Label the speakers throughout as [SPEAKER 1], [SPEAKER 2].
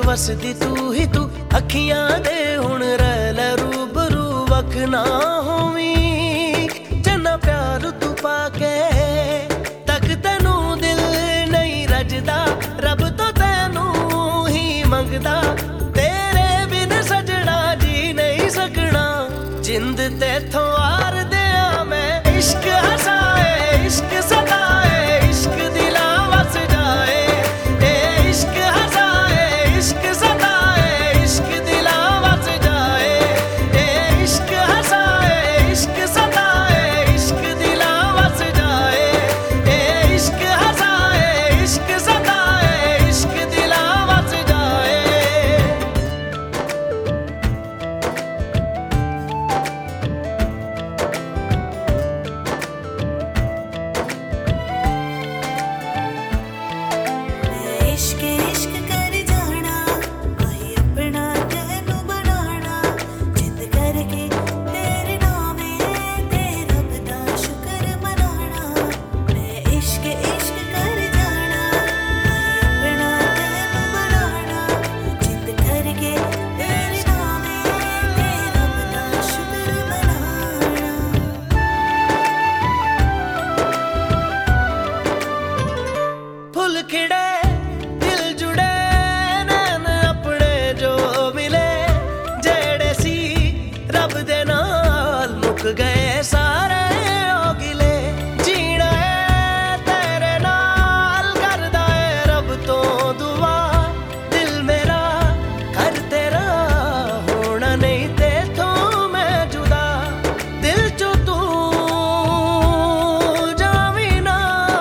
[SPEAKER 1] ਵਸਦੀ ਤੂੰ ਹੀ ਤੂੰ ਅੱਖੀਆਂ ਦੇ ਹੁਣ ਰਹਿ ਲੈ ਰੂਬਰੂ ਵਖ ਨਾ ਹੋਵੀਂ ਜਿੰਨਾ ਪਿਆਰ ਤੂੰ ਪਾ ਕੇ ਤੱਕ ਤੈਨੂੰ ਦਿਲ ਨਹੀਂ ਰੱਜਦਾ ਰੱਬ ਤੋਂ ਤੈਨੂੰ ਹੀ ਮੰਗਦਾ ਤੇਰੇ ਬਿਨ ਸਜਣਾ ਜੀ ਨਹੀਂ ਸਕਣਾ ਜਿੰਦ ਤੇਥੋਂ ਆਰ ਦਿਆਂ ਮੈਂ ਇਸ਼ਕ ਹਸਾਏ ਇਸ਼ਕ ਸਤਾਏ ਇਸ਼ਕ ਦਿਲਾਂ ਵਸ ਜਾਏ ਇਹ ਇਸ਼ਕ ਹਸਾਏ ਇਸ਼ਕ ਸਤਾਏ ਇਸ਼ਕ ਦਿਲਾਂ ਵਸ ਜਾਏ ਇਹ ਇਸ਼ਕ ਹਸਾਏ ਇਸ਼ਕ ਸਤਾਏ ਇਸ਼ਕ ਦਿਲਾਂ ਵਸ ਜਾਏ ਇਹ ਇਸ਼ਕ ਹਸਾਏ ਇਸ਼ਕ ਸਤਾਏ ਇਸ਼ਕ ਦਿਲਾਂ ਵਸ ਜਾਏ
[SPEAKER 2] इश्क इश्क कर जाना वही अपना तेनू बनाना जिद करके तेरे नामे ते रब दा शुक्र मनाना मैं इश्क इश्क कर जाना वही अपना तेनू बनाना जिद करके तेरे नामे ते रब दा शुक्र मनाना
[SPEAKER 1] फुल खिड़े दिल जुड़े नैन अपने जो मिले जेड़े सी रब दे नाल मुक गए सारे ओ गिले जीना है तेरे नाल करदा है रब तो दुआ दिल मेरा कर तेरा होना नहीं तेथों मैं जुदा दिल चो तू जावी ना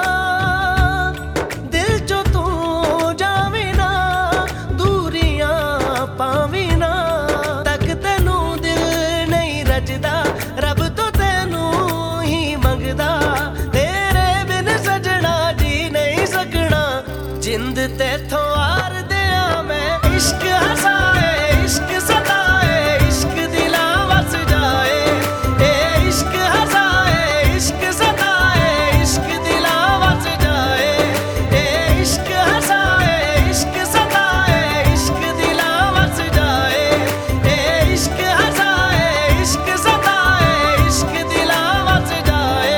[SPEAKER 1] दिल चो तू जावी ना दूरियां पावी ना तक तैनू दिल नहीं रजदा रब तो तैनू ही मंगदा तेरे बिन सजना जी नहीं सकना जिंद तेथों आर दियां मैं इश्क हसाए इश्क सताए इश्क दिलां वस जाए ए इश्क हसाए इश्क सताए इश्क दिलां वस जाए ए इश्क हसाए इश्क सताए इश्क दिलां वस जाए ए इश्क हसाए इश्क सताए इश्क दिलां वस जाए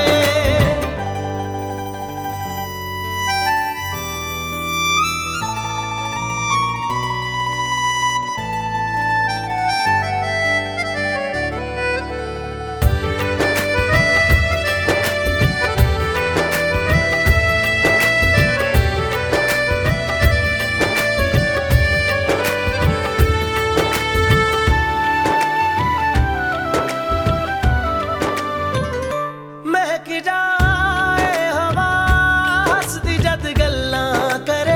[SPEAKER 1] महक जाए हवा हसदी जद गल्लां करे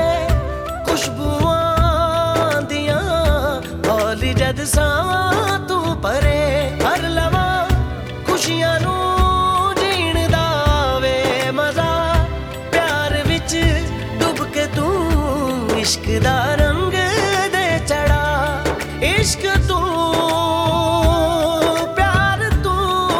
[SPEAKER 1] खुशबूआं दियां हौली जद सावां तू परे हर लवां खुशियां नू जीण दा आवे मजा प्यार विच डुब के तू इश्क दा रंग दे चढ़ा इश्क तू प्यार तू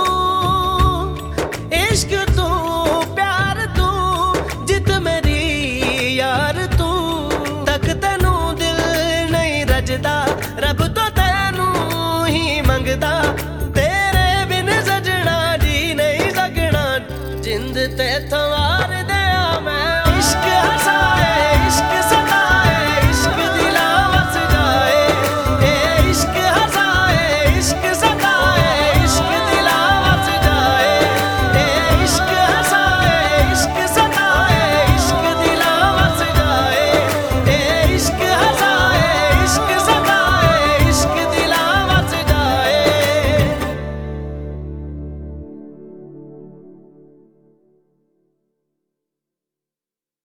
[SPEAKER 1] इश्क तू प्यार तू जित मेरी यार तू तक तैनू दिल नहीं रजदा रब तो तैनू ही मंगदा तेरे बिन सजना जी नहीं सकना जिंद तेथों